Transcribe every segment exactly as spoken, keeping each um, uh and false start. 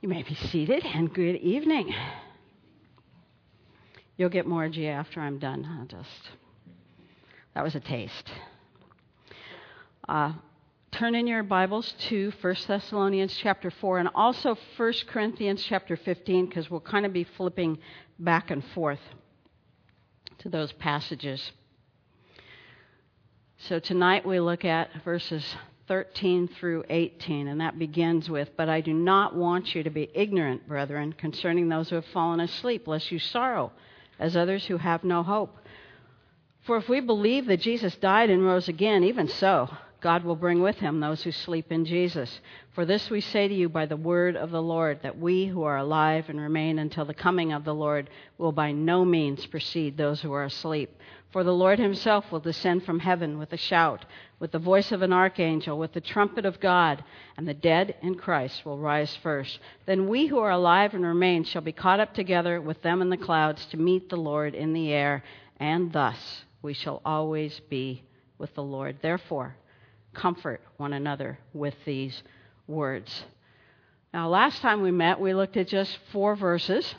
You may be seated, and good evening. You'll get more G after I'm done. I'll just, that was a taste. Uh, turn in your Bibles to First Thessalonians chapter four and also First Corinthians chapter fifteen, because we'll kind of be flipping back and forth to those passages. So tonight we look at verses thirteen through eighteen, and that begins with, "But I do not want you to be ignorant, brethren, concerning those who have fallen asleep, lest you sorrow, as others who have no hope. For if we believe that Jesus died and rose again, even so, God will bring with him those who sleep in Jesus. For this we say to you by the word of the Lord, that we who are alive and remain until the coming of the Lord will by no means precede those who are asleep. For the Lord himself will descend from heaven with a shout, with the voice of an archangel, with the trumpet of God, and the dead in Christ will rise first. Then we who are alive and remain shall be caught up together with them in the clouds to meet the Lord in the air, and thus we shall always be with the Lord. Therefore, comfort one another with these words." Now, last time we met, we looked at just four verses.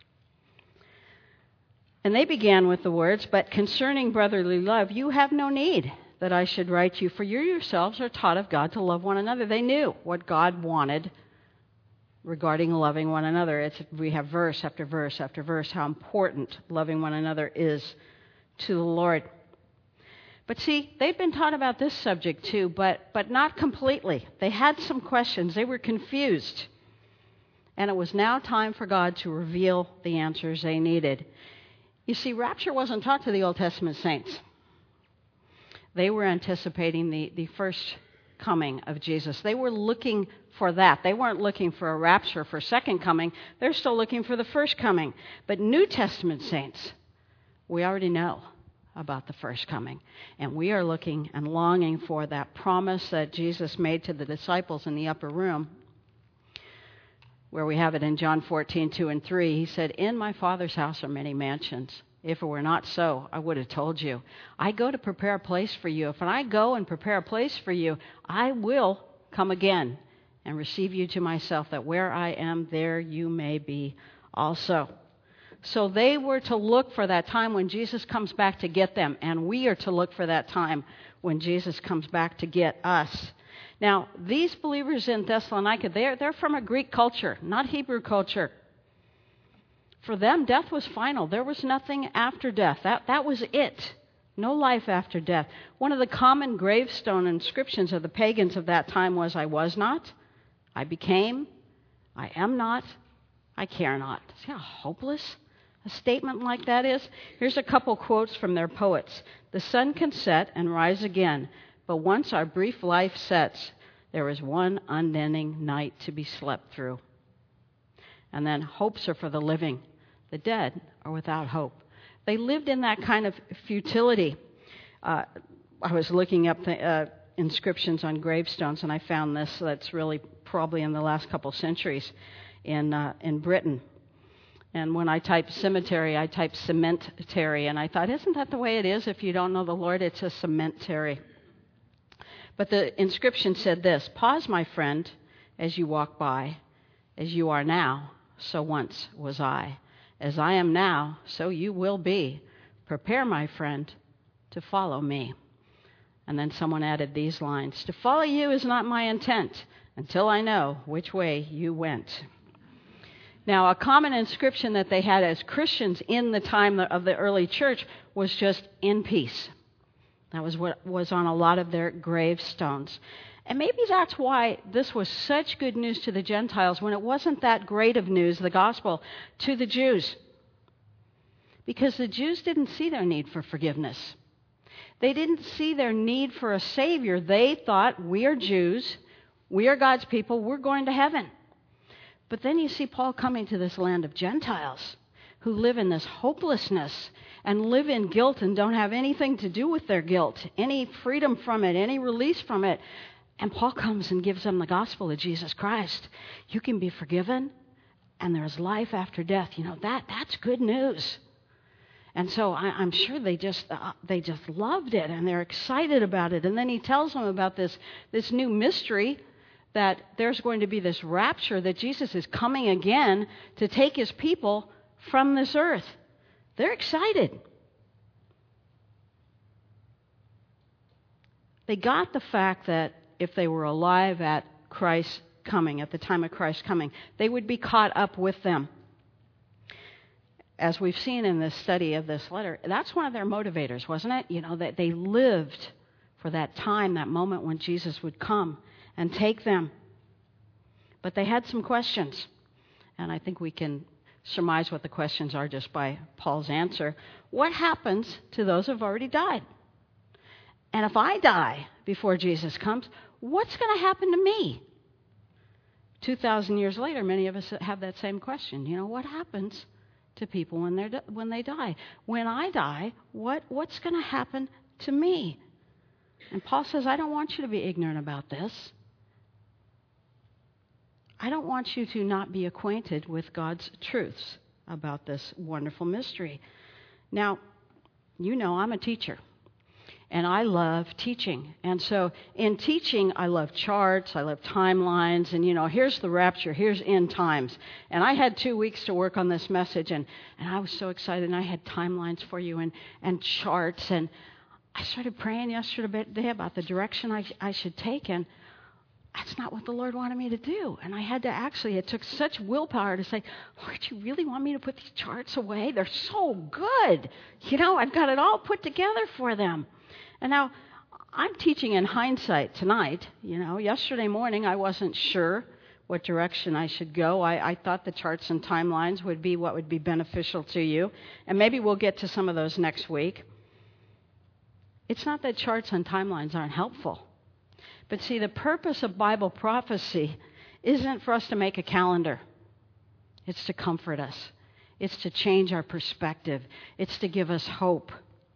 And they began with the words, "But concerning brotherly love, you have no need that I should write you, for you yourselves are taught of God to love one another." They knew what God wanted regarding loving one another. It's, we have verse after verse after verse how important loving one another is to the Lord. But see, they've been taught about this subject too, but, but not completely. They had some questions. They were confused. And it was now time for God to reveal the answers they needed. You see, rapture wasn't taught to the Old Testament saints. They were anticipating the, the first coming of Jesus. They were looking for that. They weren't looking for a rapture for second coming. They're still looking for the first coming. But New Testament saints, we already know about the first coming. And we are looking and longing for that promise that Jesus made to the disciples in the upper room, where we have it in John fourteen, two and three. He said, "In my Father's house are many mansions. If it were not so, I would have told you. I go to prepare a place for you. If I go and prepare a place for you, I will come again and receive you to myself, that where I am, there you may be also." So they were to look for that time when Jesus comes back to get them, and we are to look for that time when Jesus comes back to get us. Now, these believers in Thessalonica, they're, they're from a Greek culture, not Hebrew culture. For them, death was final. There was nothing after death. That, that was it. No life after death. One of the common gravestone inscriptions of the pagans of that time was, "I was not, I became, I am not, I care not." See how hopeless a statement like that is? Here's a couple quotes from their poets. "The sun can set and rise again, but once our brief life sets, there is one unending night to be slept through." And then, "Hopes are for the living. The dead are without hope." They lived in that kind of futility. Uh, I was looking up the uh, inscriptions on gravestones, and I found this that's really probably in the last couple centuries in uh, in Britain. And when I type cemetery, I type cementary, and I thought, isn't that the way it is? If you don't know the Lord, it's a cemetery. But the inscription said this: "Pause, my friend, as you walk by. As you are now, so once was I. As I am now, so you will be. Prepare, my friend, to follow me." And then someone added these lines: "To follow you is not my intent, until I know which way you went." Now, a common inscription that they had as Christians in the time of the early church was just "in peace." That was what was on a lot of their gravestones. And maybe that's why this was such good news to the Gentiles when it wasn't that great of news, the gospel, to the Jews. Because the Jews didn't see their need for forgiveness. They didn't see their need for a Savior. They thought, we are Jews, we are God's people, we're going to heaven. But then you see Paul coming to this land of Gentiles who live in this hopelessness and live in guilt and don't have anything to do with their guilt, any freedom from it, any release from it. And Paul comes and gives them the gospel of Jesus Christ. You can be forgiven, and there's life after death. You know, that that's good news. And so I, I'm sure they just uh, they just loved it, and they're excited about it. And then he tells them about this, this new mystery that there's going to be this rapture, that Jesus is coming again to take his people from this earth. They're excited. They got the fact that if they were alive at Christ's coming, at the time of Christ's coming, they would be caught up with them. As we've seen in this study of this letter, that's one of their motivators, wasn't it? You know, that they lived for that time, that moment when Jesus would come and take them. But they had some questions, and I think we can surmise what the questions are just by Paul's answer. What happens to those who have already died? And if I die before Jesus comes, what's going to happen to me? two thousand years later, many of us have that same question. You know, what happens to people when they're when they die? When I die, what what's going to happen to me? And Paul says, I don't want you to be ignorant about this. I don't want you to not be acquainted with God's truths about this wonderful mystery. Now, you know I'm a teacher, and I love teaching. And so in teaching, I love charts, I love timelines, and, you know, here's the rapture, here's end times. And I had two weeks to work on this message, and, and I was so excited, and I had timelines for you and, and charts, and I started praying yesterday about the direction I, I should take, and that's not what the Lord wanted me to do. And I had to actually, it took such willpower to say, Lord, you really want me to put these charts away? They're so good. You know, I've got it all put together for them. And now, I'm teaching in hindsight tonight. You know, yesterday morning I wasn't sure what direction I should go. I, I thought the charts and timelines would be what would be beneficial to you. And maybe we'll get to some of those next week. It's not that charts and timelines aren't helpful. But see, the purpose of Bible prophecy isn't for us to make a calendar. It's to comfort us. It's to change our perspective. It's to give us hope.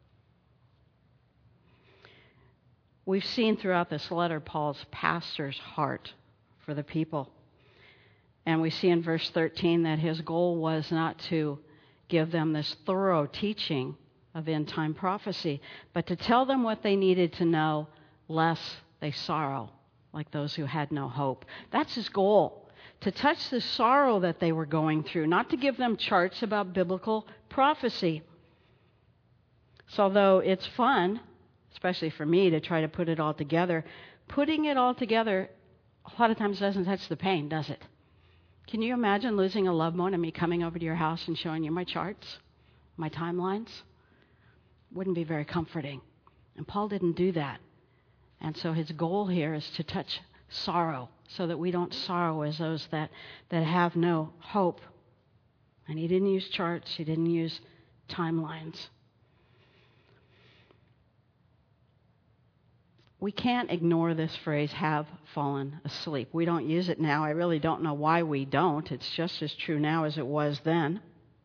We've seen throughout this letter Paul's pastor's heart for the people. And we see in verse thirteen that his goal was not to give them this thorough teaching of end-time prophecy, but to tell them what they needed to know, lest they sorrow like those who had no hope. That's his goal, to touch the sorrow that they were going through, not to give them charts about biblical prophecy. So although it's fun, especially for me, to try to put it all together, putting it all together a lot of times doesn't touch the pain, does it? Can you imagine losing a loved one and me coming over to your house and showing you my charts, my timelines? Wouldn't be very comforting. And Paul didn't do that. And so his goal here is to touch sorrow so that we don't sorrow as those that, that have no hope. And he didn't use charts. He didn't use timelines. We can't ignore this phrase, have fallen asleep. We don't use it now. I really don't know why we don't. It's just as true now as it was then.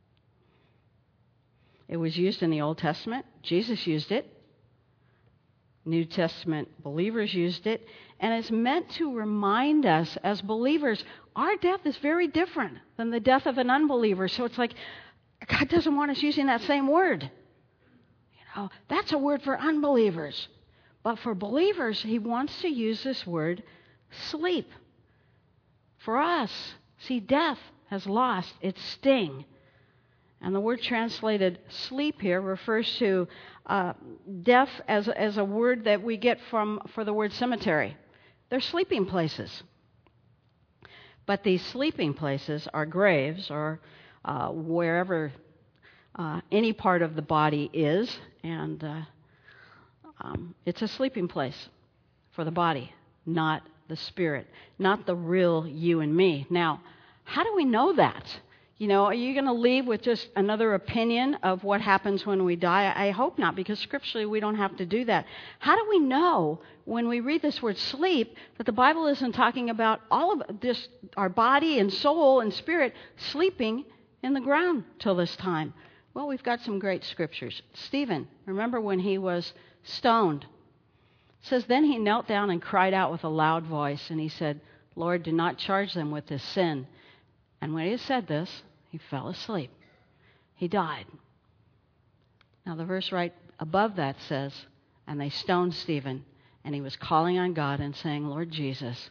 It was used in the Old Testament. Jesus used it. New Testament believers used it. And it's meant to remind us as believers, our death is very different than the death of an unbeliever. So it's like, God doesn't want us using that same word. You know, that's a word for unbelievers. But for believers, he wants to use this word, sleep. For us, see, death has lost its sting. And the word translated sleep here refers to uh, death as, as a word that we get from for the word cemetery. They're sleeping places. But these sleeping places are graves or uh, wherever uh, any part of the body is. And uh, um, it's a sleeping place for the body, not the spirit, not the real you and me. Now, how do we know that? You know, are you going to leave with just another opinion of what happens when we die? I hope not, because scripturally we don't have to do that. How do we know when we read this word sleep that the Bible isn't talking about all of this, our body and soul and spirit sleeping in the ground till this time? Well, we've got some great scriptures. Stephen, remember when he was stoned? It says, then he knelt down and cried out with a loud voice, and he said, Lord, do not charge them with this sin. And when he had said this, he fell asleep. He died. Now the verse right above that says, and they stoned Stephen, and he was calling on God and saying, Lord Jesus,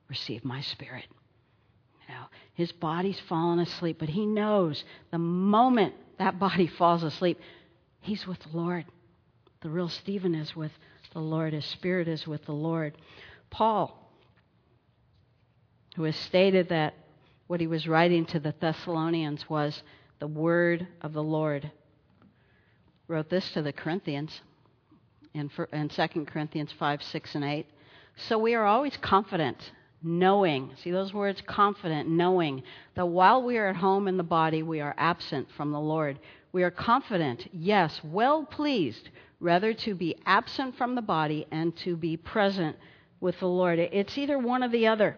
receive my spirit. You know, his body's fallen asleep, but he knows the moment that body falls asleep, he's with the Lord. The real Stephen is with the Lord. His spirit is with the Lord. Paul, who has stated that what he was writing to the Thessalonians was the word of the Lord, wrote this to the Corinthians in, in Second Corinthians five, six, and eight. So we are always confident, knowing, see those words, confident, knowing, that while we are at home in the body, we are absent from the Lord. We are confident, yes, well pleased, rather to be absent from the body and to be present with the Lord. It's either one or the other.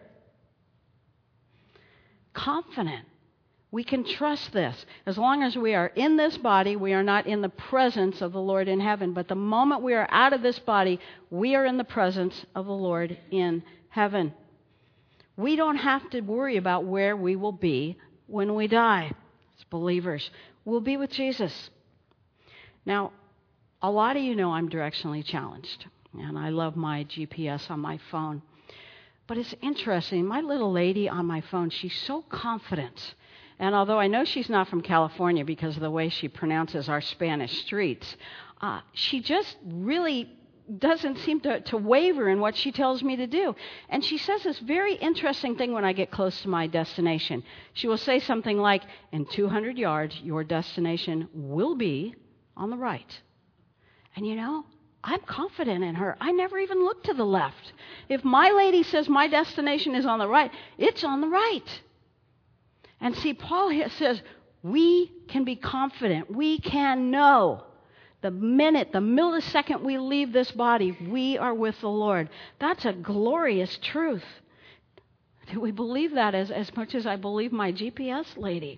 Confident. We can trust this. As long as we are in this body, we are not in the presence of the Lord in heaven. But the moment we are out of this body, we are in the presence of the Lord in heaven. We don't have to worry about where we will be when we die as believers. We'll be with Jesus. Now, a lot of you know I'm directionally challenged, and I love my G P S on my phone. But it's interesting. My little lady on my phone, she's so confident. And although I know she's not from California because of the way she pronounces our Spanish streets, uh, she just really doesn't seem to, to waver in what she tells me to do. And she says this very interesting thing when I get close to my destination. She will say something like, in two hundred yards, your destination will be on the right. And you know, I'm confident in her. I never even look to the left. If my lady says my destination is on the right, it's on the right. And see, Paul says we can be confident. We can know the minute, the millisecond we leave this body, we are with the Lord. That's a glorious truth. Do we believe that as, as much as I believe my G P S lady?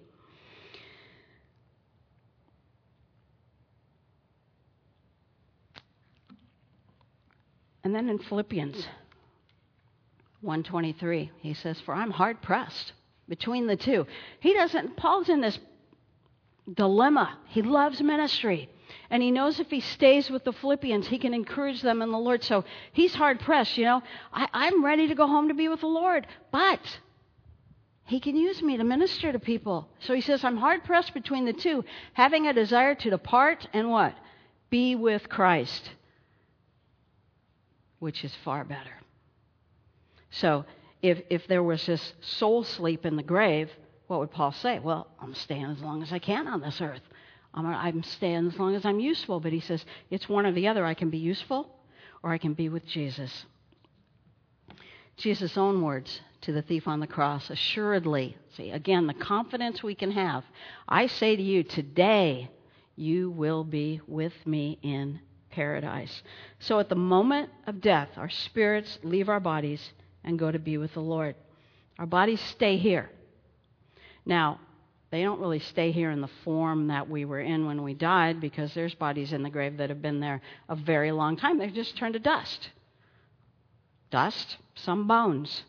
And then in Philippians one twenty-three, he says, for I'm hard pressed between the two. He doesn't, Paul's in this dilemma. He loves ministry. And he knows if he stays with the Philippians, he can encourage them in the Lord. So he's hard pressed, you know. I, I'm ready to go home to be with the Lord. But he can use me to minister to people. So he says, I'm hard pressed between the two, having a desire to depart and what? Be with Christ, which is far better. So if if there was this soul sleep in the grave, what would Paul say? Well, I'm staying as long as I can on this earth. I'm, I'm staying as long as I'm useful. But he says, it's one or the other. I can be useful or I can be with Jesus. Jesus' own words to the thief on the cross, assuredly, see, again, the confidence we can have. I say to you, today you will be with me in paradise. So at the moment of death, our spirits leave our bodies and go to be with the Lord. Our bodies stay here. Now, they don't really stay here in the form that we were in when we died, because there's bodies in the grave that have been there a very long time. They've just turned to dust. Dust, some bones.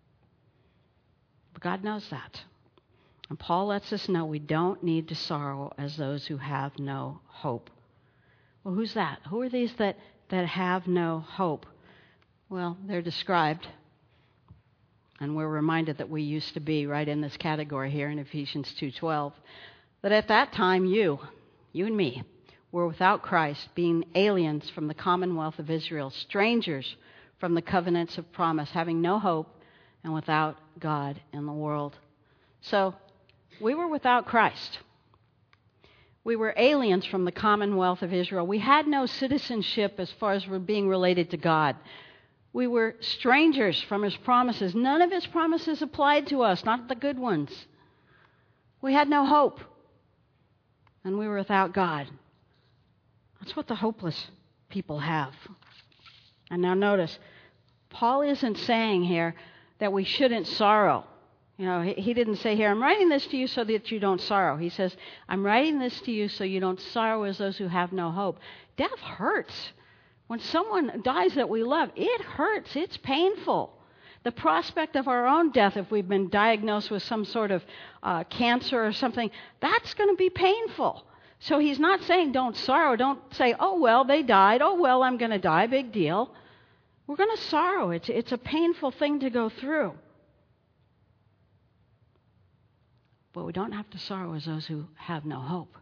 But God knows that. And Paul lets us know we don't need to sorrow as those who have no hope. Well, who's that? Who are these that, that have no hope? Well, they're described. And we're reminded that we used to be right in this category here in Ephesians two twelve. That at that time you, you and me, were without Christ, being aliens from the commonwealth of Israel, strangers from the covenants of promise, having no hope and without God in the world. So we were without Christ. We were aliens from the commonwealth of Israel. We had no citizenship as far as we're being related to God. We were strangers from his promises. None of his promises applied to us, not the good ones. We had no hope. And we were without God. That's what the hopeless people have. And now notice, Paul isn't saying here that we shouldn't sorrow. You know, he, he didn't say here, I'm writing this to you so that you don't sorrow. He says, I'm writing this to you so you don't sorrow as those who have no hope. Death hurts. When someone dies that we love, it hurts. It's painful. The prospect of our own death, if we've been diagnosed with some sort of uh, cancer or something, that's going to be painful. So he's not saying don't sorrow. Don't say, oh, well, they died. Oh, well, I'm going to die. Big deal. We're going to sorrow. It's, it's a painful thing to go through. But we don't have to sorrow as those who have no hope.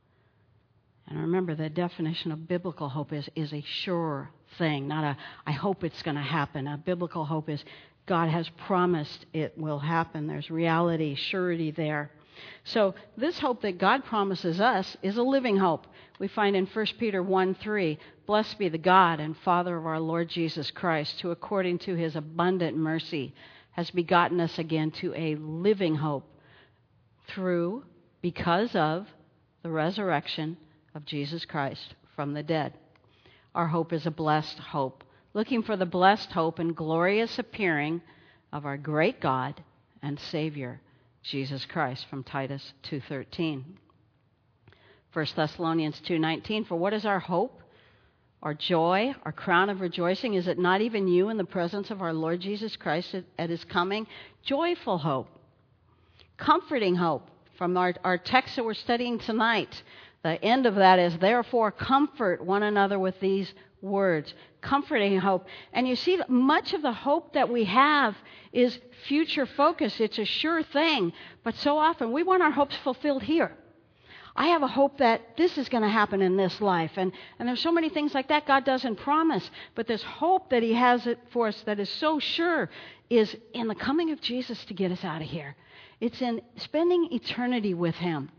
And remember, the definition of biblical hope is, is a sure thing, not a, I hope it's going to happen. A biblical hope is God has promised it will happen. There's reality, surety there. So this hope that God promises us is a living hope. We find in First Peter one three, blessed be the God and Father of our Lord Jesus Christ, who according to his abundant mercy has begotten us again to a living hope through, because of, the resurrection of Jesus Christ from the dead. Our hope is a blessed hope, looking for the blessed hope and glorious appearing of our great God and Savior, Jesus Christ, from Titus two thirteen. First Thessalonians two nineteen, for what is our hope, our joy, our crown of rejoicing? Is it not even you in the presence of our Lord Jesus Christ at, at his coming? Joyful hope. Comforting hope from our, our text that we're studying tonight. The end of that is, therefore, comfort one another with these words. Comforting hope. And you see, much of the hope that we have is future focused. It's a sure thing. But so often, we want our hopes fulfilled here. I have a hope that this is going to happen in this life. And, and there's so many things like that God doesn't promise. But this hope that he has it for us that is so sure is in the coming of Jesus to get us out of here. It's in spending eternity with him.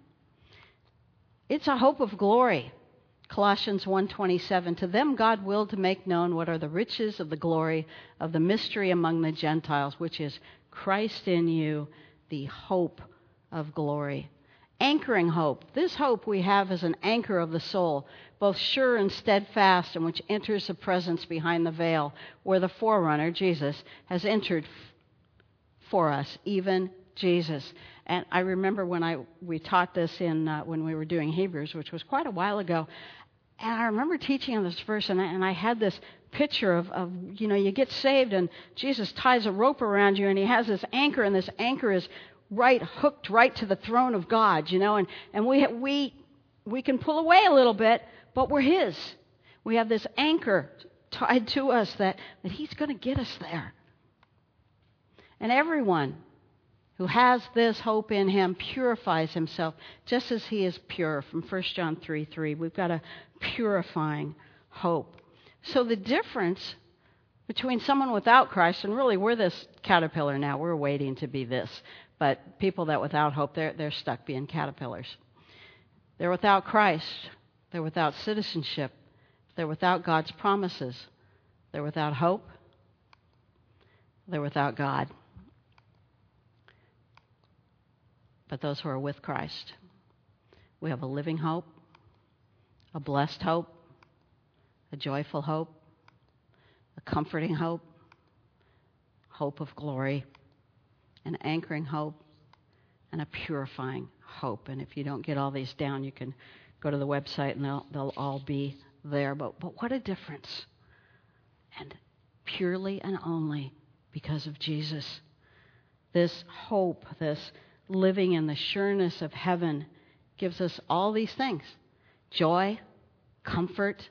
It's a hope of glory. Colossians one twenty-seven, to them God willed to make known what are the riches of the glory of the mystery among the Gentiles, which is Christ in you, the hope of glory. Anchoring hope. This hope we have as an anchor of the soul, both sure and steadfast, and which enters the presence behind the veil, where the forerunner, Jesus, has entered for us, even Jesus. And I remember when I we taught this in uh, when we were doing Hebrews, which was quite a while ago. And I remember teaching on this verse, and I, and I had this picture of, of, you know, you get saved, and Jesus ties a rope around you, and he has this anchor, and this anchor is right hooked right to the throne of God, you know. And and we we we can pull away a little bit, but we're his. We have this anchor tied to us that that he's going to get us there. And everyone who has this hope in him purifies himself just as he is pure, from First John three three. We've got a purifying hope. So the difference between someone without Christ, and really we're this caterpillar now, we're waiting to be this, but people that without hope, they're, they're stuck being caterpillars. They're without Christ. They're without citizenship. They're without God's promises. They're without hope. They're without God. But those who are with Christ, we have a living hope, a blessed hope, a joyful hope, a comforting hope, hope of glory, an anchoring hope, and a purifying hope. And if you don't get all these down, you can go to the website and they'll, they'll all be there. But, but what a difference. And purely and only because of Jesus. This hope, this living in the sureness of heaven gives us all these things. Joy, comfort,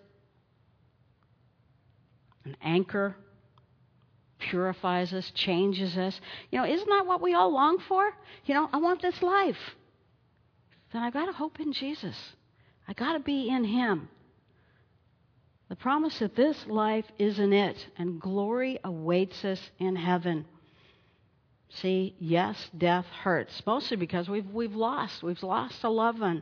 an anchor, purifies us, changes us. You know, isn't that what we all long for? You know, I want this life. Then I've got to hope in Jesus. I got to be in him. The promise that this life isn't it, and glory awaits us in heaven. See, yes, death hurts, mostly because we've we've lost. We've lost a loved one.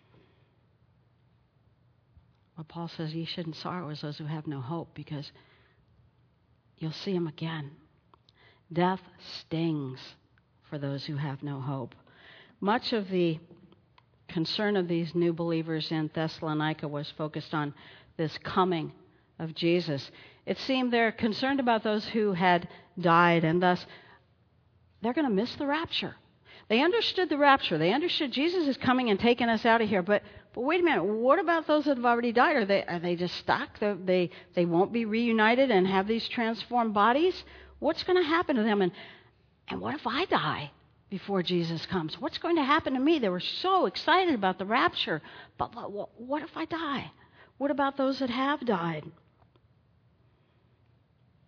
Well, Paul says you shouldn't sorrow as those who have no hope, because you'll see him again. Death stings for those who have no hope. Much of the concern of these new believers in Thessalonica was focused on this coming of Jesus. It seemed they're concerned about those who had died, and thus they're going to miss the rapture. They understood the rapture. They understood Jesus is coming and taking us out of here. But but wait a minute. What about those that have already died? Are they are they just stuck? They they, they won't be reunited and have these transformed bodies? What's going to happen to them? And and what if I die before Jesus comes? What's going to happen to me? They were so excited about the rapture. But what, what if I die? What about those that have died?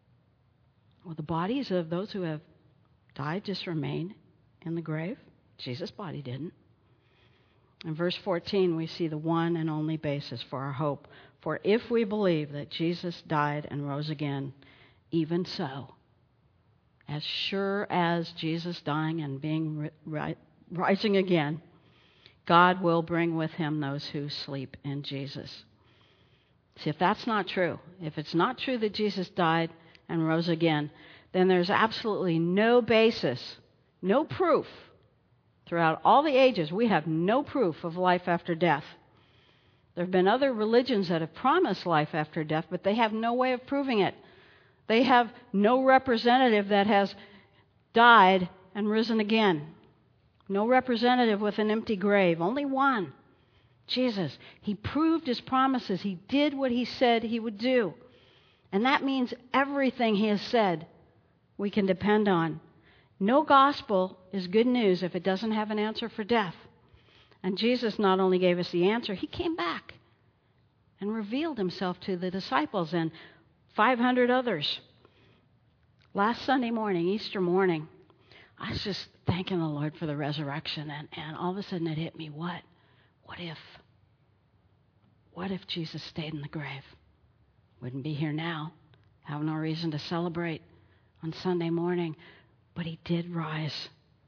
Will the bodies of those who have died just remain in the grave? Jesus' body didn't. In verse fourteen, we see the one and only basis for our hope. For if we believe that Jesus died and rose again, even so, as sure as Jesus dying and being ri- rising again, God will bring with him those who sleep in Jesus. See, if that's not true, if it's not true that Jesus died and rose again, then there's absolutely no basis, no proof. Throughout all the ages, we have no proof of life after death. There have been other religions that have promised life after death, but they have no way of proving it. They have no representative that has died and risen again. No representative with an empty grave. Only one. Jesus. He proved his promises. He did what he said he would do. And that means everything he has said we can depend on. No gospel is good news if it doesn't have an answer for death. And Jesus not only gave us the answer, he came back and revealed himself to the disciples and five hundred others. Last Sunday morning, Easter morning, I was just thanking the Lord for the resurrection, and, and all of a sudden it hit me, what? What if? What if Jesus stayed in the grave? Wouldn't be here now. Have no reason to celebrate on Sunday morning, but he did rise.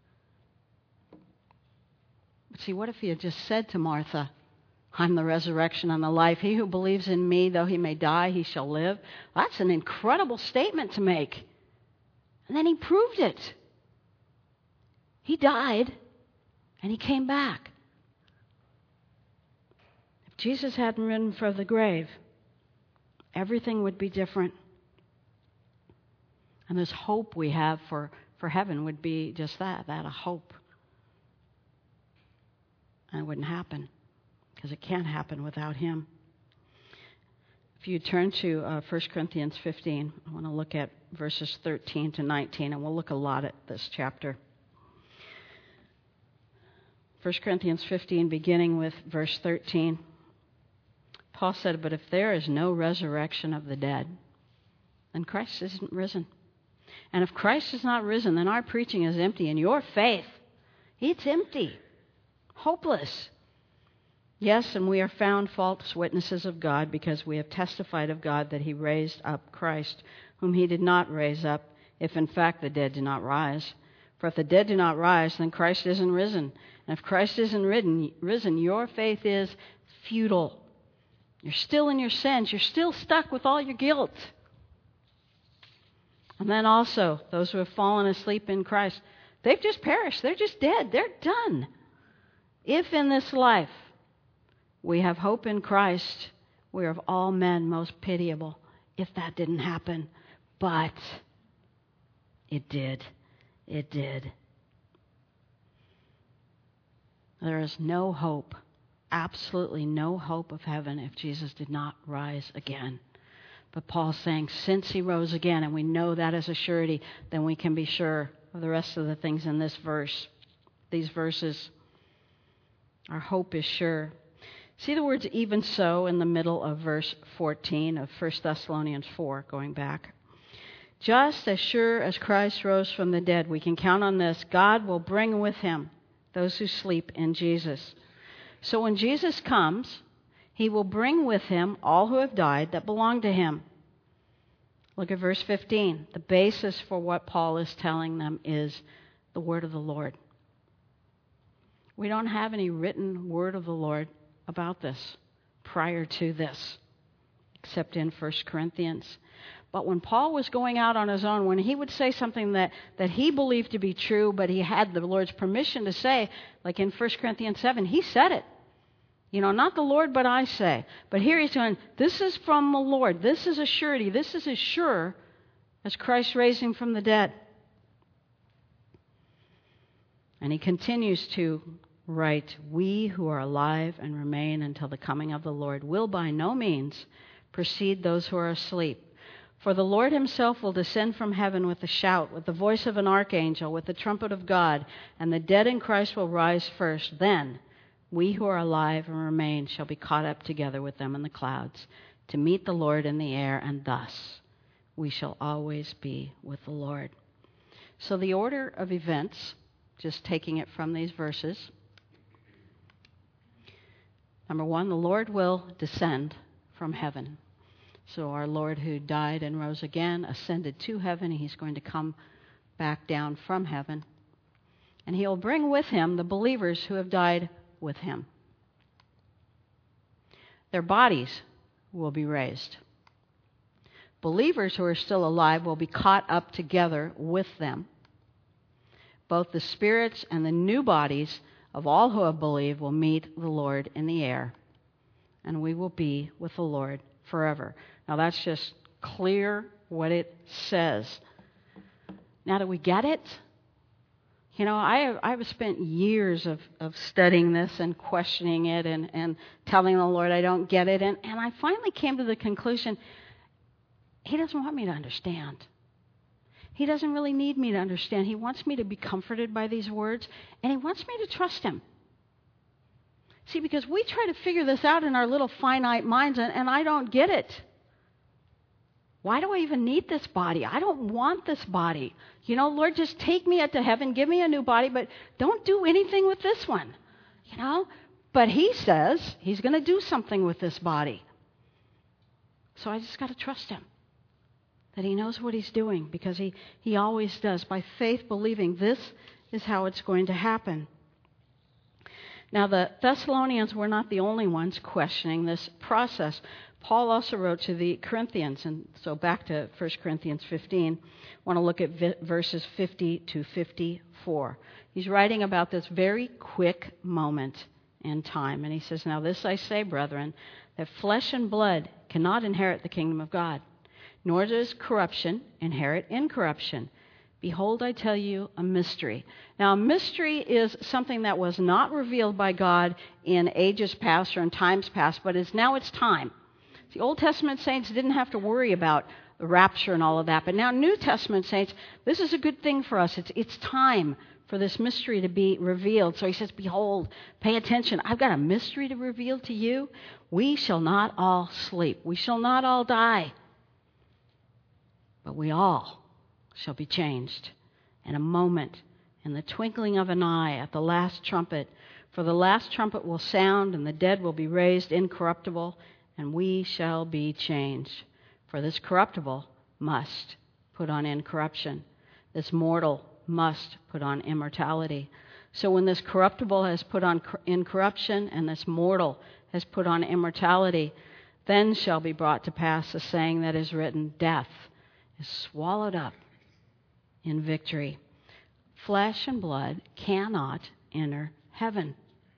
But see, what if he had just said to Martha, I'm the resurrection and the life. He who believes in me, though he may die, he shall live. Well, that's an incredible statement to make. And then he proved it. He died, and he came back. If Jesus hadn't risen from the grave, everything would be different. And this hope we have for, for heaven would be just that, that, a hope. And it wouldn't happen, because it can't happen without him. If you turn to uh, First Corinthians fifteen, I want to look at verses thirteen to nineteen, and we'll look a lot at this chapter. First Corinthians fifteen, beginning with verse thirteen. Paul said, but if there is no resurrection of the dead, then Christ isn't risen. And if Christ is not risen, then our preaching is empty, and your faith, it's empty, hopeless. Yes, and we are found false witnesses of God, because we have testified of God that he raised up Christ, whom he did not raise up, if in fact the dead do not rise. For if the dead do not rise, then Christ isn't risen. And if Christ isn't risen, risen, your faith is futile. You're still in your sins. You're still stuck with all your guilt. And then also, those who have fallen asleep in Christ, they've just perished. They're just dead. They're done. If in this life we have hope in Christ, we are of all men most pitiable. If that didn't happen. But it did. It did. There is no hope, absolutely no hope of heaven if Jesus did not rise again. But Paul's saying, since he rose again, and we know that as a surety, then we can be sure of the rest of the things in this verse, these verses. Our hope is sure. See the words even so in the middle of verse fourteen of First Thessalonians four, going back. Just as sure as Christ rose from the dead, we can count on this. God will bring with him those who sleep in Jesus. So when Jesus comes, he will bring with him all who have died that belong to him. Look at verse fifteen. The basis for what Paul is telling them is the word of the Lord. We don't have any written word of the Lord about this prior to this, except in First Corinthians. But when Paul was going out on his own, when he would say something that, that he believed to be true, but he had the Lord's permission to say, like in First Corinthians seven, he said it. You know, not the Lord, but I say. But here he's going, this is from the Lord. This is a surety. This is as sure as Christ raising from the dead. And he continues to write, we who are alive and remain until the coming of the Lord will by no means precede those who are asleep. For the Lord himself will descend from heaven with a shout, with the voice of an archangel, with the trumpet of God, and the dead in Christ will rise first. Then we who are alive and remain shall be caught up together with them in the clouds to meet the Lord in the air, and thus we shall always be with the Lord. So the order of events, just taking it from these verses. Number one, the Lord will descend from heaven. So our Lord who died and rose again, ascended to heaven, he's going to come back down from heaven. And he'll bring with him the believers who have died with him. Their bodies will be raised. Believers who are still alive will be caught up together with them. Both the spirits and the new bodies of all who have believed will meet the Lord in the air, and we will be with the Lord forever. Now that's just clear what it says. Now do we get it? You know, I have, I've spent years of, of studying this and questioning it and, and telling the Lord I don't get it, and, and I finally came to the conclusion, He doesn't want me to understand. He doesn't really need me to understand. He wants me to be comforted by these words, and He wants me to trust Him. See, because we try to figure this out in our little finite minds, and, and I don't get it. Why do I even need this body? I don't want this body. You know, Lord, just take me up to heaven, give me a new body, but don't do anything with this one. You know? But He says He's going to do something with this body. So I just got to trust Him. That He knows what He's doing, because he, he always does. By faith, believing this is how it's going to happen. Now, the Thessalonians were not the only ones questioning this process. Paul also wrote to the Corinthians, and so back to First Corinthians fifteen. I want to look at vi- verses fifty to fifty-four. He's writing about this very quick moment in time, and he says, "Now this I say, brethren, that flesh and blood cannot inherit the kingdom of God, nor does corruption inherit incorruption. Behold, I tell you a mystery." Now, a mystery is something that was not revealed by God in ages past or in times past, but is now it's time. The Old Testament saints didn't have to worry about the rapture and all of that, but now New Testament saints, this is a good thing for us. It's, it's time for this mystery to be revealed. So he says, behold, pay attention. I've got a mystery to reveal to you. We shall not all sleep. We shall not all die. But we all shall be changed in a moment, in the twinkling of an eye, at the last trumpet. For the last trumpet will sound, and the dead will be raised incorruptible, and we shall be changed. For this corruptible must put on incorruption. This mortal must put on immortality. So when this corruptible has put on incorruption, and this mortal has put on immortality, then shall be brought to pass the saying that is written, death is swallowed up in victory. Flesh and blood cannot enter heaven.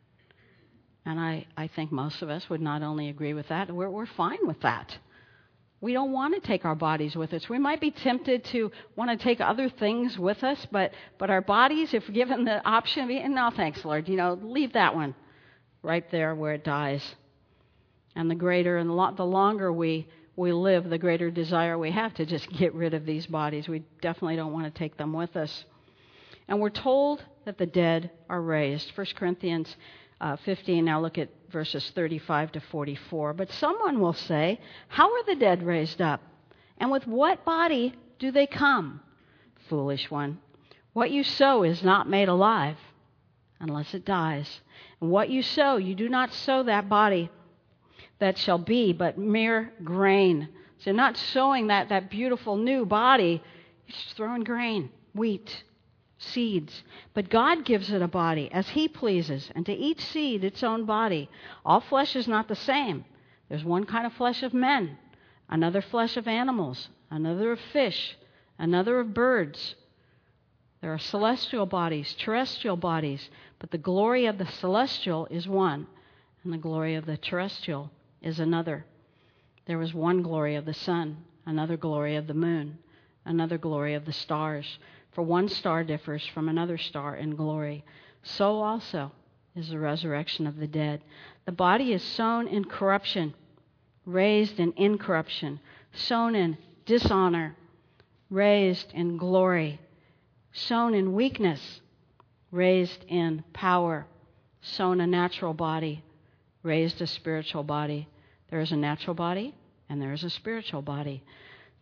And I, I think most of us would not only agree with that, we're, we're fine with that. We don't want to take our bodies with us. We might be tempted to want to take other things with us, but, but our bodies, if given the option, no thanks, Lord, you know, leave that one right there where it dies. And the greater and the, lo- the longer we we live, the greater desire we have to just get rid of these bodies. We definitely don't want to take them with us. And we're told that the dead are raised. First Corinthians uh, fifteen, now look at verses thirty-five to forty-four. But someone will say, how are the dead raised up? And with what body do they come? Foolish one. What you sow is not made alive unless it dies. And what you sow, you do not sow that body that shall be, but mere grain. So you're not sowing that, that beautiful new body. You're just throwing grain, wheat, seeds. But God gives it a body as He pleases, and to each seed its own body. All flesh is not the same. There's one kind of flesh of men, another flesh of animals, another of fish, another of birds. There are celestial bodies, terrestrial bodies, but the glory of the celestial is one, and the glory of the terrestrial is another. There was one glory of the sun, another glory of the moon, another glory of the stars. For one star differs from another star in glory. So also is the resurrection of the dead. The body is sown in corruption, raised in incorruption, sown in dishonor, raised in glory, sown in weakness, raised in power, sown a natural body, raised a spiritual body. There is a natural body and there is a spiritual body.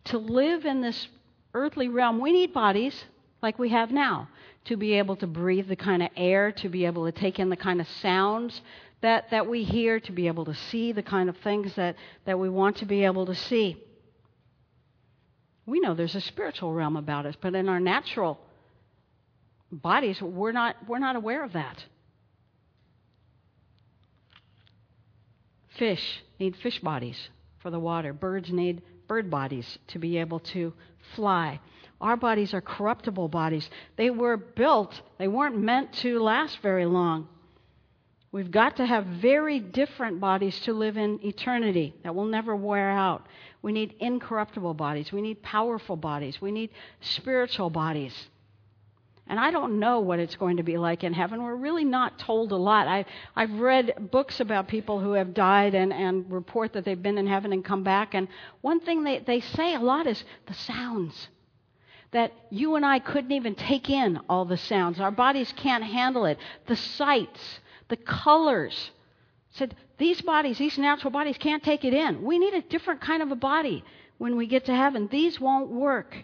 to live in this earthly realm, we need bodies like we have now to be able to breathe the kind of air, to be able to take in the kind of sounds that, that we hear, to be able to see the kind of things that, that we want to be able to see. We know there's a spiritual realm about us, but in our natural bodies, we're not, we're not aware of that. Fish need fish bodies for the water. Birds need bird bodies to be able to fly. Our bodies are corruptible bodies. They were built, they weren't meant to last very long. We've got to have very different bodies to live in eternity that will never wear out. We need incorruptible bodies. We need powerful bodies. We need spiritual bodies. And I don't know what it's going to be like in heaven. We're really not told a lot. I, I've read books about people who have died and, and report that they've been in heaven and come back. And one thing they, they say a lot is the sounds. That you and I couldn't even take in all the sounds. Our bodies can't handle it. The sights, the colors. Said these bodies, these natural bodies can't take it in. We need a different kind of a body when we get to heaven. These won't work.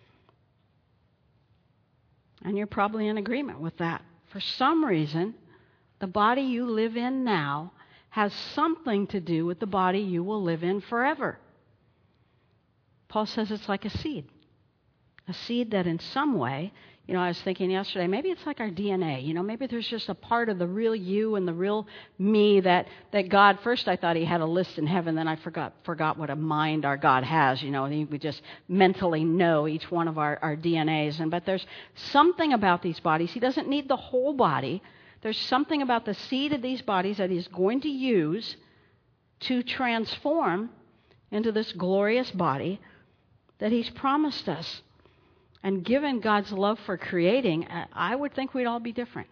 And you're probably in agreement with that. For some reason, the body you live in now has something to do with the body you will live in forever. Paul says it's like a seed. A seed that in some way, you know, I was thinking yesterday, maybe it's like our D N A. You know, maybe there's just a part of the real you and the real me that, that God, first I thought he had a list in heaven, then I forgot forgot what a mind our God has, you know, and we just mentally know each one of our, our D N As. And but there's something about these bodies. He doesn't need the whole body. There's something about the seed of these bodies that he's going to use to transform into this glorious body that he's promised us. And given God's love for creating, I would think we'd all be different.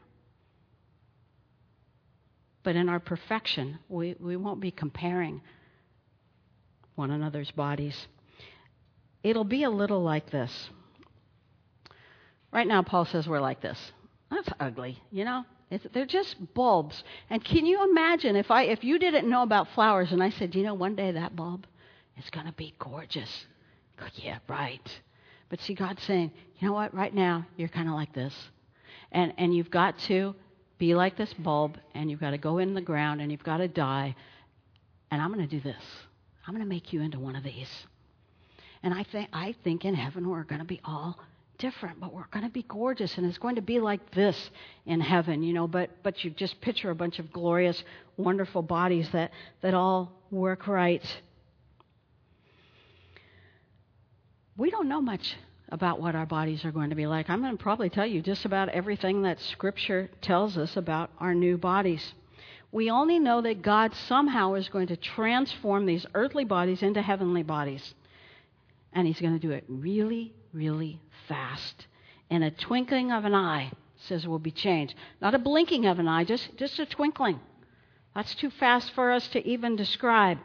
But in our perfection, we, we won't be comparing one another's bodies. It'll be a little like this. Right now, Paul says we're like this. That's ugly, you know? It's, they're just bulbs. And can you imagine if I if you didn't know about flowers and I said, you know, one day that bulb is going to be gorgeous. Go, yeah, right. But see, God's saying, you know what, right now, you're kind of like this. And and you've got to be like this bulb, and you've got to go in the ground, and you've got to die. And I'm going to do this. I'm going to make you into one of these. And I think I think in heaven we're going to be all different, but we're going to be gorgeous, and it's going to be like this in heaven, you know. But but you just picture a bunch of glorious, wonderful bodies that, that all work right. We don't know much about what our bodies are going to be like. I'm going to probably tell you just about everything that Scripture tells us about our new bodies. We only know that God somehow is going to transform these earthly bodies into heavenly bodies. And he's going to do it really, really fast. In a twinkling of an eye, says will be changed. Not a blinking of an eye, just, just a twinkling. That's too fast for us to even describe.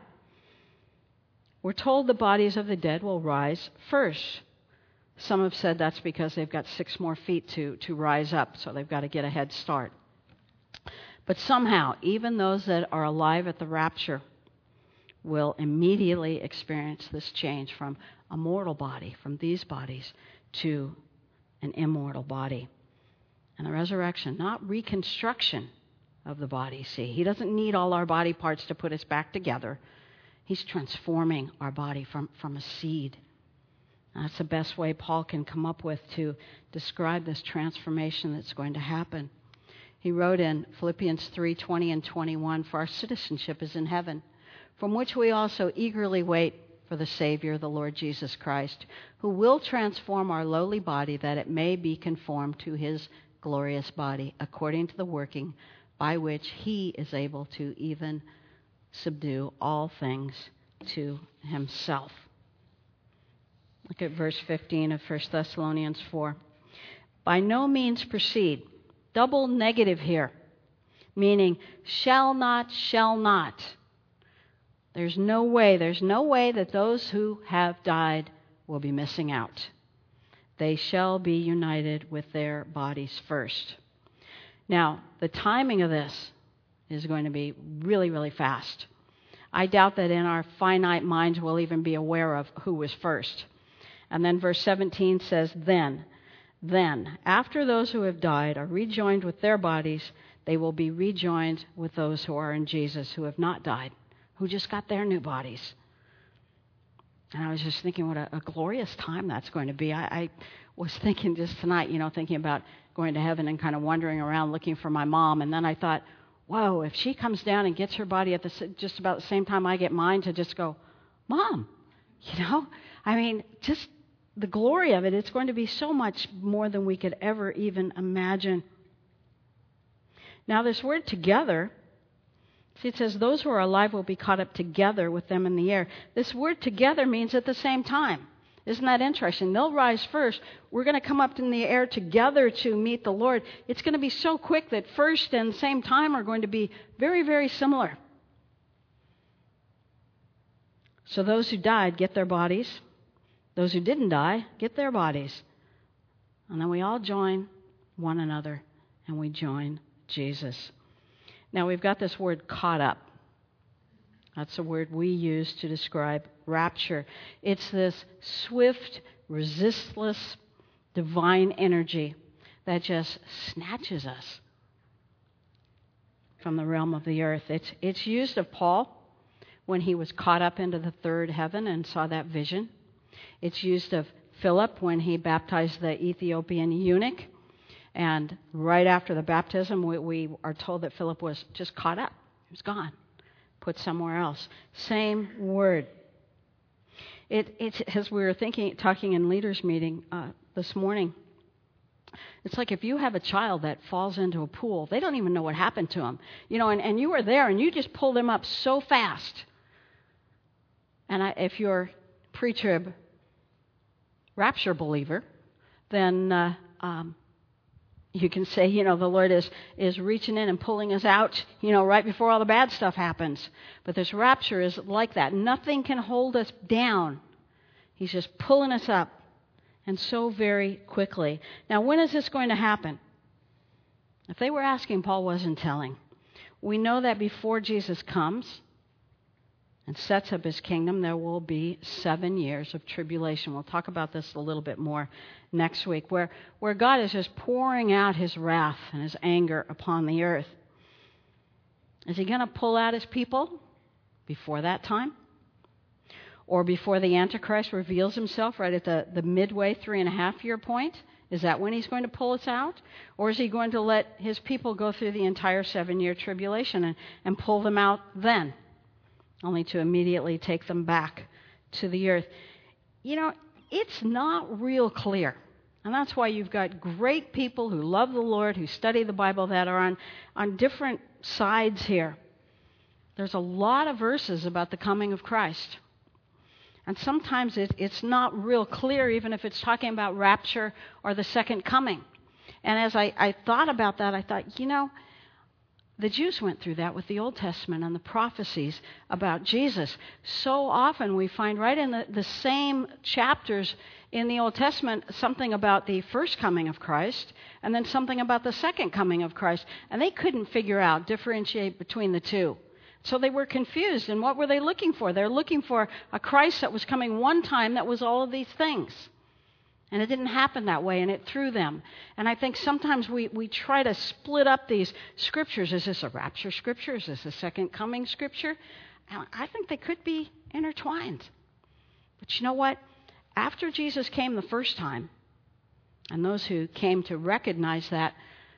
We're told the bodies of the dead will rise first. Some have said that's because they've got six more feet to, to rise up, so they've got to get a head start. But somehow, even those that are alive at the rapture will immediately experience this change from a mortal body, from these bodies, to an immortal body. And the resurrection, not reconstruction of the body, see. He doesn't need all our body parts to put us back together. He's transforming our body from, from a seed. And that's the best way Paul can come up with to describe this transformation that's going to happen. He wrote in Philippians three twenty and twenty-one, "For our citizenship is in heaven, from which we also eagerly wait for the Savior, the Lord Jesus Christ, who will transform our lowly body that it may be conformed to his glorious body, according to the working by which he is able to even subdue all things to himself." Look at verse fifteen of First Thessalonians four. By no means proceed. Double negative here, meaning shall not, shall not. There's no way, there's no way that those who have died will be missing out. They shall be united with their bodies first. Now, the timing of this is going to be really, really fast. I doubt that in our finite minds we'll even be aware of who was first. And then verse seventeen says, then, then, after those who have died are rejoined with their bodies, they will be rejoined with those who are in Jesus, who have not died, who just got their new bodies. And I was just thinking what a, a glorious time that's going to be. I, I was thinking just tonight, you know, thinking about going to heaven and kind of wandering around looking for my mom. And then I thought, whoa, if she comes down and gets her body at the just about the same time I get mine, to just go, Mom, you know? I mean, just the glory of it, it's going to be so much more than we could ever even imagine. Now, this word together, see, it says those who are alive will be caught up together with them in the air. This word together means at the same time. Isn't that interesting? They'll rise first. We're going to come up in the air together to meet the Lord. It's going to be so quick that first and same time are going to be very, very similar. So those who died get their bodies. Those who didn't die get their bodies. And then we all join one another and we join Jesus. Now we've got this word caught up. That's a word we use to describe rapture. It's this swift, resistless, divine energy that just snatches us from the realm of the earth. It's, it's used of Paul when he was caught up into the third heaven and saw that vision. It's used of Philip when he baptized the Ethiopian eunuch. And right after the baptism, we, we are told that Philip was just caught up. He was gone, put somewhere else. Same word. It, it's, as we were thinking, talking in leaders' meeting uh, this morning, it's like if you have a child that falls into a pool, they don't even know what happened to them. You know, and, and you were there and you just pull them up so fast. And I, if you're pre-trib rapture believer, then uh, um, you can say, you know, the Lord is, is reaching in and pulling us out, you know, right before all the bad stuff happens. But this rapture is like that. Nothing can hold us down. He's just pulling us up, and so very quickly. Now, when is this going to happen? If they were asking, Paul wasn't telling. We know that before Jesus comes and sets up his kingdom, there will be seven years of tribulation. We'll talk about this a little bit more next week, where, where God is just pouring out his wrath and his anger upon the earth. Is he going to pull out his people before that time? Or before the Antichrist reveals himself right at the, the midway three and a half year point? Is that when he's going to pull us out? Or is he going to let his people go through the entire seven-year tribulation and, and pull them out then? Only to immediately take them back to the earth. You know, it's not real clear. And that's why you've got great people who love the Lord, who study the Bible, that are on, on different sides here. There's a lot of verses about the coming of Christ. And sometimes it, it's not real clear, even if it's talking about rapture or the second coming. And as I, I thought about that, I thought, you know, the Jews went through that with the Old Testament and the prophecies about Jesus. So often we find right in the, the same chapters in the Old Testament something about the first coming of Christ and then something about the second coming of Christ. And they couldn't figure out, differentiate between the two. So they were confused. And what were they looking for? They're looking for a Christ that was coming one time that was all of these things. And it didn't happen that way, and it threw them. And I think sometimes we, we try to split up these scriptures. Is this a rapture scripture? Is this a second coming scripture? And I think they could be intertwined. But you know what? After Jesus came the first time, and those who came to recognize that,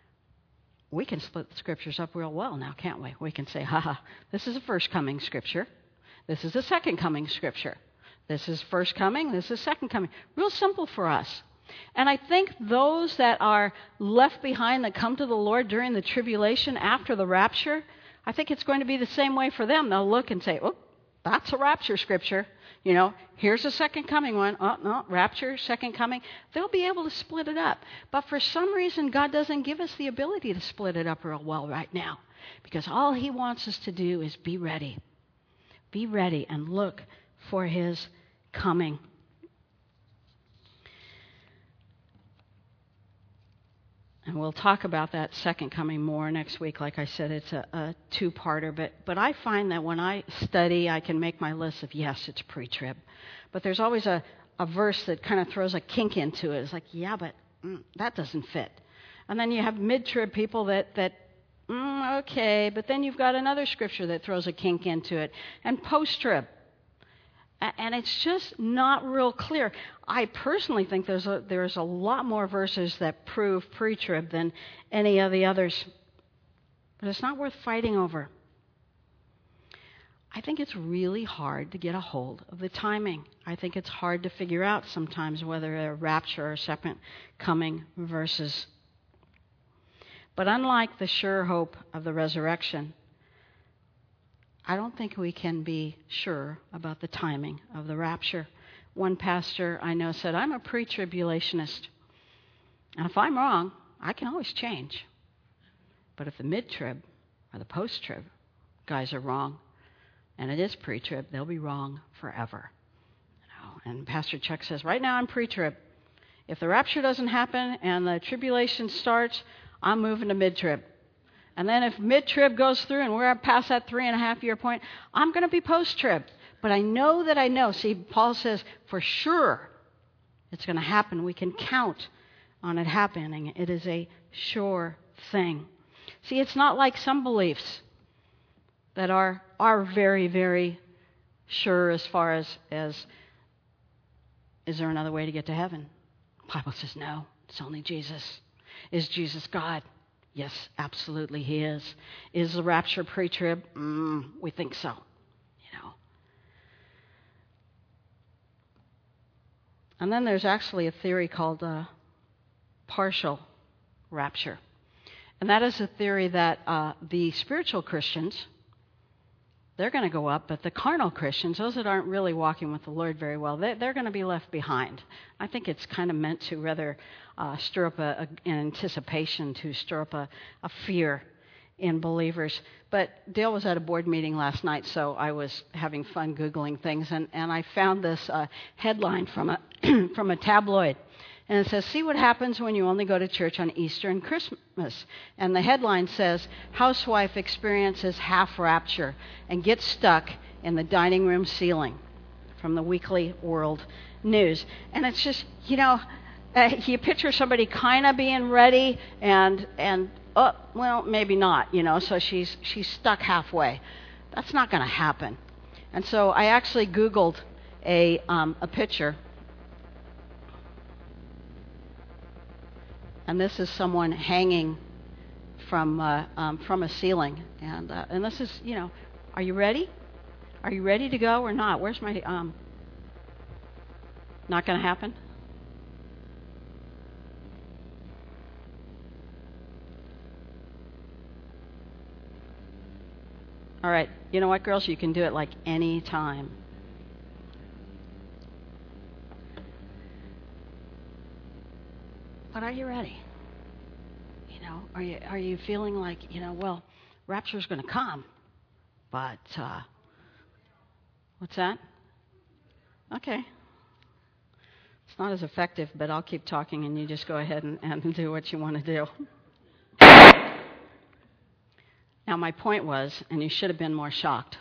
we can split the scriptures up real well now, can't we? We can say, ha ha, this is a first coming scripture. This is a second coming scripture. This is first coming, this is second coming. Real simple for us. And I think those that are left behind that come to the Lord during the tribulation after the rapture, I think it's going to be the same way for them. They'll look and say, oh, that's a rapture scripture. You know, here's a second coming one. Oh, no, rapture, second coming. They'll be able to split it up. But for some reason, God doesn't give us the ability to split it up real well right now. Because all he wants us to do is be ready. Be ready and look for his coming. And we'll talk about that second coming more next week. Like I said, it's a, a two-parter. But, but I find that when I study, I can make my list of, yes, it's pre-trib. But there's always a, a verse that kind of throws a kink into it. It's like, yeah, but mm, that doesn't fit. And then you have mid-trib people that, that mm, okay, but then you've got another scripture that throws a kink into it. And post-trib. And it's just not real clear. I personally think there's a, there's a lot more verses that prove pre-trib than any of the others. But it's not worth fighting over. I think it's really hard to get a hold of the timing. I think it's hard to figure out sometimes whether a rapture or a second coming versus. But unlike the sure hope of the resurrection, I don't think we can be sure about the timing of the rapture. One pastor I know said, I'm a pre-tribulationist. And if I'm wrong, I can always change. But if the mid-trib or the post-trib guys are wrong, and it is pre-trib, they'll be wrong forever. You know? And Pastor Chuck says, right now I'm pre-trib. If the rapture doesn't happen and the tribulation starts, I'm moving to mid-trib. And then if mid-trib goes through and we're past that three and a half year point, I'm going to be post-trib. But I know that I know. See, Paul says, for sure it's going to happen. We can count on it happening. It is a sure thing. See, it's not like some beliefs that are are very, very sure as far as, as is there another way to get to heaven? The Bible says no, it's only Jesus. Is Jesus God? Yes, absolutely he is. Is the rapture pre-trib? Mm, we think so. You know. And then there's actually a theory called uh, partial rapture. And that is a theory that uh, the spiritual Christians, they're going to go up, but the carnal Christians, those that aren't really walking with the Lord very well, they, they're going to be left behind. I think it's kind of meant to rather uh, stir up a, a, an anticipation, to stir up a, a fear in believers. But Dale was at a board meeting last night, so I was having fun Googling things, and, and I found this uh, headline from a from a tabloid. And it says, see what happens when you only go to church on Easter and Christmas. And the headline says, housewife experiences half rapture and gets stuck in the dining room ceiling, from the Weekly World News. And it's just, you know, uh, you picture somebody kind of being ready and, and oh, well, maybe not, you know, so she's, she's stuck halfway. That's not going to happen. And so I actually Googled a, um, a picture. And this is someone hanging from uh, um, from a ceiling, and uh, and this is, you know, are you ready? Are you ready to go or not? Where's my um? Not going to happen. All right, you know what, girls? You can do it like any time. But are you ready? You know, are you are you feeling like, you know, well, rapture's going to come, but uh, what's that? Okay. It's not as effective, but I'll keep talking and you just go ahead and, and do what you want to do. Now, my point was, and you should have been more shocked,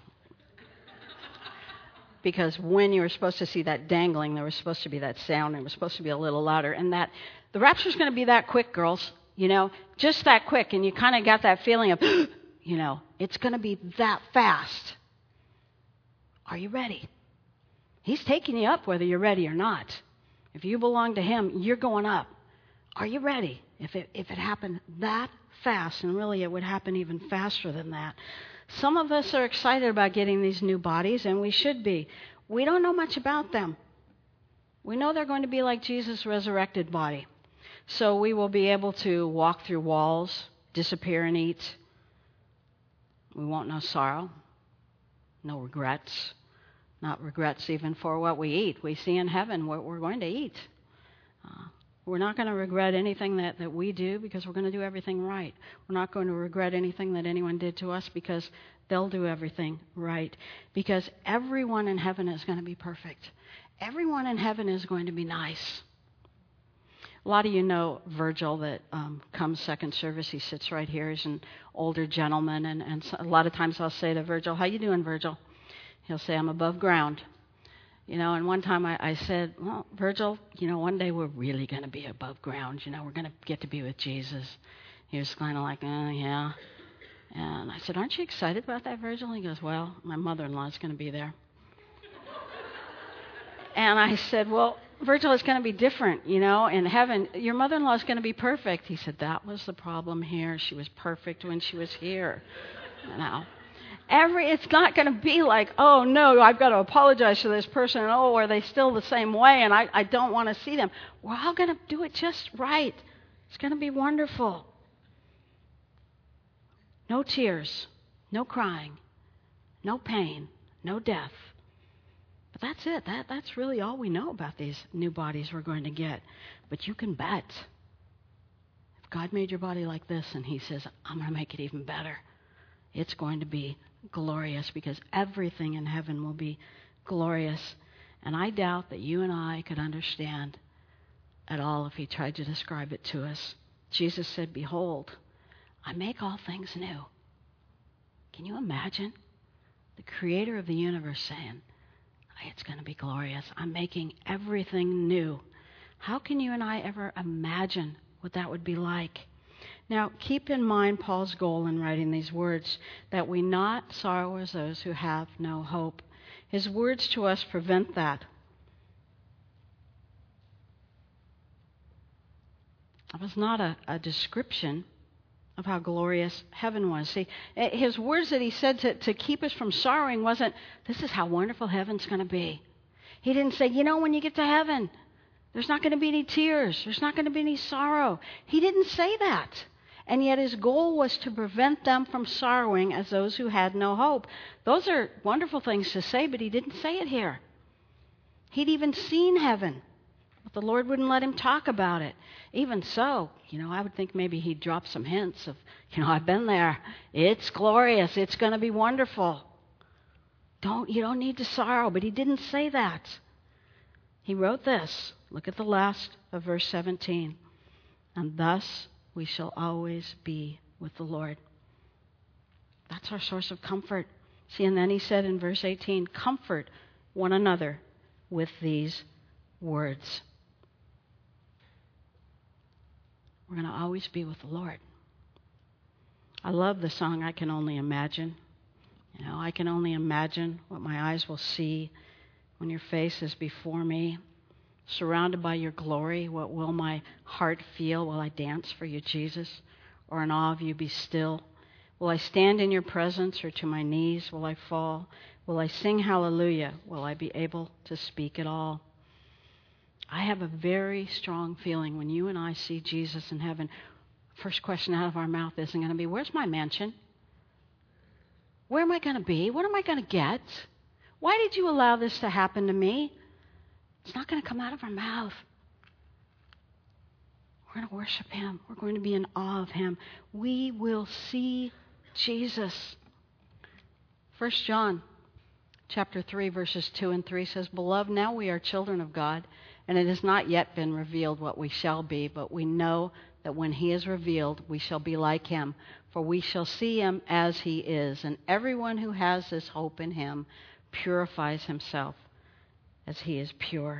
because when you were supposed to see that dangling, there was supposed to be that sound, and it was supposed to be a little louder, and that the rapture's going to be that quick, girls, you know, just that quick, and you kind of got that feeling of, you know, it's going to be that fast. Are you ready? He's taking you up whether you're ready or not. If you belong to him, you're going up. Are you ready? If it, if it happened that fast, and really it would happen even faster than that. Some of us are excited about getting these new bodies, and we should be. We don't know much about them. We know they're going to be like Jesus' resurrected body. So we will be able to walk through walls, disappear and eat. We won't know sorrow, no regrets, not regrets even for what we eat. We see in heaven what we're going to eat. Uh, we're not going to regret anything that, that we do, because we're going to do everything right. We're not going to regret anything that anyone did to us, because they'll do everything right. Because everyone in heaven is going to be perfect. Everyone in heaven is going to be nice. A lot of you know Virgil that um, comes second service. He sits right here. He's an older gentleman. And, and so a lot of times I'll say to Virgil, how you doing, Virgil? He'll say, I'm above ground. You know, and one time I, I said, well, Virgil, you know, one day we're really going to be above ground. You know, we're going to get to be with Jesus. He was kind of like, oh, yeah. And I said, aren't you excited about that, Virgil? He goes, well, my mother-in-law is going to be there. And I said, well, Virgil, it's going to be different, you know, in heaven. Your mother-in-law is going to be perfect. He said, that was the problem here. She was perfect when she was here. You know. Every, it's not going to be like, oh, no, I've got to apologize to this person, and oh, are they still the same way, and I, I don't want to see them. We're all going to do it just right. It's going to be wonderful. No tears, no crying, no pain, no death. But that's it. That, that's really all we know about these new bodies we're going to get. But you can bet, if God made your body like this and he says, I'm going to make it even better, it's going to be glorious, because everything in heaven will be glorious. And I doubt that you and I could understand at all if he tried to describe it to us. Jesus said, behold, I make all things new. Can you imagine the creator of the universe saying, it's going to be glorious. I'm making everything new. How can you and I ever imagine what that would be like? Now, keep in mind Paul's goal in writing these words, that we not sorrow as those who have no hope. His words to us prevent that. It was not a, a description of how glorious heaven was. See, his words that he said to, to keep us from sorrowing wasn't, this is how wonderful heaven's going to be. He didn't say, you know, when you get to heaven, there's not going to be any tears. There's not going to be any sorrow. He didn't say that. And yet his goal was to prevent them from sorrowing as those who had no hope. Those are wonderful things to say, but he didn't say it here. He'd even seen heaven, but the Lord wouldn't let him talk about it. Even so, you know, I would think maybe he'd drop some hints of, you know, I've been there. It's glorious. It's going to be wonderful. Don't, you don't need to sorrow. But he didn't say that. He wrote this. Look at the last of verse seventeen. And thus we shall always be with the Lord. That's our source of comfort. See, and then he said in verse eighteen, comfort one another with these words. We're going to always be with the Lord. I love the song, I Can Only Imagine. You know, I can only imagine what my eyes will see when your face is before me. Surrounded by your glory, what will my heart feel? Will I dance for you, Jesus? Or in awe of you be still? Will I stand in your presence, or to my knees will I fall? Will I sing hallelujah? Will I be able to speak at all? I have a very strong feeling when you and I see Jesus in heaven, first question out of our mouth isn't going to be, where's my mansion? Where am I going to be? What am I going to get? Why did you allow this to happen to me? It's not going to come out of our mouth. We're going to worship him. We're going to be in awe of him. We will see Jesus. First John chapter three, verses two and three says, Beloved, now we are children of God, and it has not yet been revealed what we shall be, but we know that when he is revealed, we shall be like him, for we shall see him as he is. And everyone who has this hope in him purifies himself as he is pure.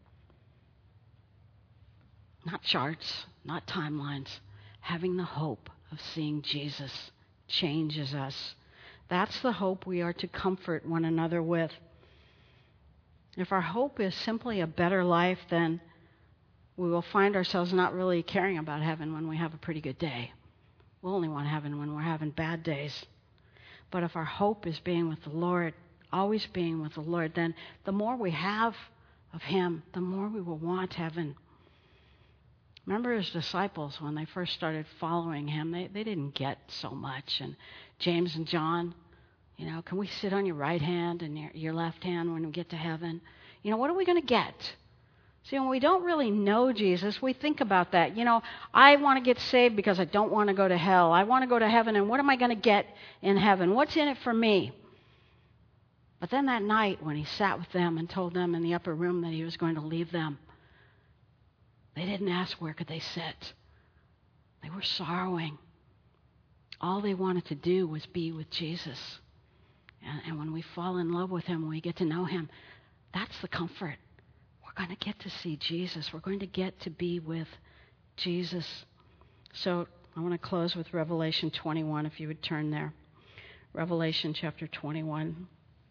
Not charts, not timelines. Having the hope of seeing Jesus changes us. That's the hope we are to comfort one another with. If our hope is simply a better life, then we will find ourselves not really caring about heaven when we have a pretty good day. We'll only want heaven when we're having bad days. But if our hope is being with the Lord, always being with the Lord, then the more we have of him, the more we will want heaven. Remember his disciples, when they first started following him, they, they didn't get so much. And James and John, you know, can we sit on your right hand and your, your left hand when we get to heaven? You know, what are we going to get? See, when we don't really know Jesus, we think about that. You know, I want to get saved because I don't want to go to hell. I want to go to heaven, and what am I going to get in heaven? What's in it for me? But then that night when he sat with them and told them in the upper room that he was going to leave them, they didn't ask where could they sit. They were sorrowing. All they wanted to do was be with Jesus. And, and when we fall in love with him, when we get to know him, That's the comfort. We're going to get to see Jesus. We're going to get to be with Jesus. So I want to close with Revelation twenty-one, if you would turn there. Revelation chapter twenty-one,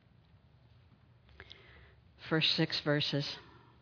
first six verses.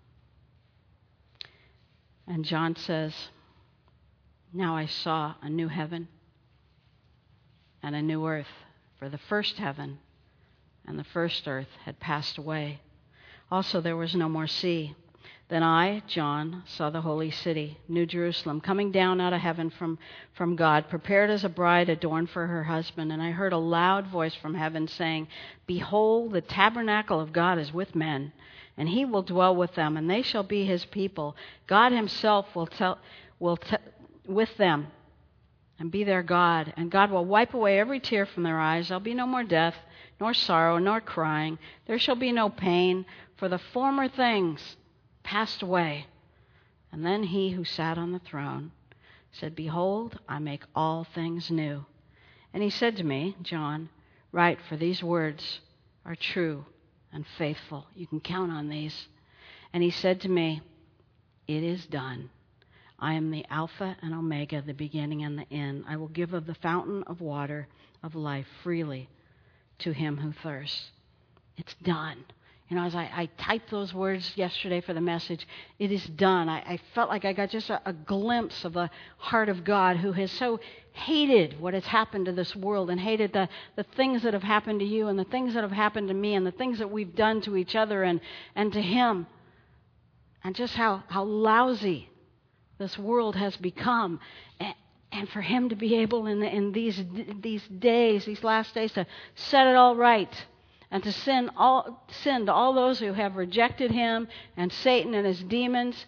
And John says, "Now I saw a new heaven and a new earth, for the first heaven and the first earth had passed away. Also there was no more sea. Then I, John, saw the holy city, New Jerusalem, coming down out of heaven from, from God, prepared as a bride adorned for her husband. And I heard a loud voice from heaven saying, 'Behold, the tabernacle of God is with men, and he will dwell with them, and they shall be his people. God himself will tell, will te- with them and be their God. And God will wipe away every tear from their eyes. There'll be no more death, nor sorrow, nor crying. There shall be no pain, for the former things passed away.' And then he who sat on the throne said, 'Behold, I make all things new.' And he said to me, 'John, write, for these words are true and faithful.'" You can count on these. "And he said to me, 'It is done. I am the Alpha and Omega, the beginning and the end. I will give of the fountain of water of life freely to him who thirsts.'" It's done. You know, as I, I typed those words yesterday for the message, it is done. I, I felt like I got just a, a glimpse of the heart of God, who has so hated what has happened to this world and hated the, the things that have happened to you and the things that have happened to me and the things that we've done to each other and, and to him. And just how, how lousy this world has become. And, and for him to be able in, the, in these, these days, these last days, to set it all right. And to send all send to all those who have rejected him and Satan and his demons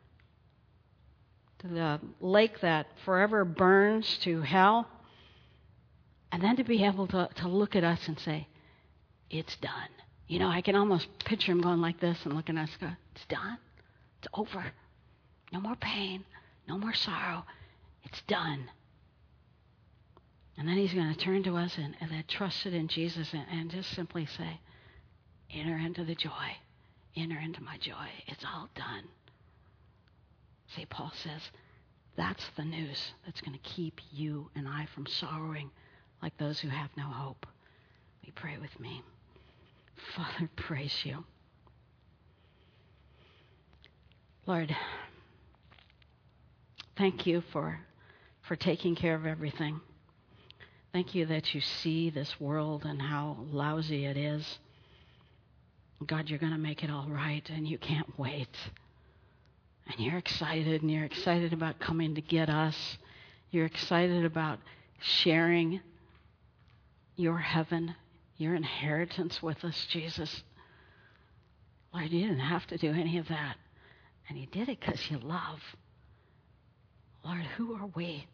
to the lake that forever burns, to hell. And then to be able to, to look at us and say, "It's done." You know, I can almost picture him going like this and looking at us and go, "It's done. It's over. No more pain. No more sorrow. It's done." And then he's going to turn to us and, and that trusted in Jesus and, and just simply say, "Enter into the joy. Enter into my joy. It's all done." See, Paul says, that's the news that's going to keep you and I from sorrowing like those who have no hope. Will you pray with me? Father, praise you. Lord, thank you for, for taking care of everything. Thank you that you see this world and how lousy it is. God, you're going to make it all right, and you can't wait. And you're excited, and you're excited about coming to get us. You're excited about sharing your heaven, your inheritance with us, Jesus. Lord, you didn't have to do any of that. And you did it because you love. Lord, who are we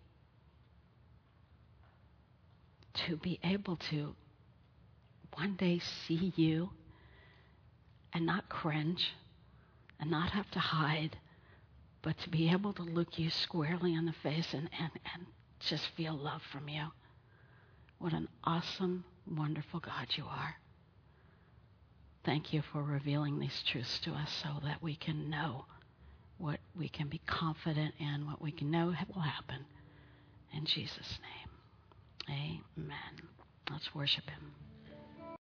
to be able to one day see you and not cringe and not have to hide, but to be able to look you squarely in the face and, and, and just feel love from you. What an awesome, wonderful God you are. Thank you for revealing these truths to us so that we can know what we can be confident in, what we can know will happen. In Jesus' name. Amen. Let's worship him.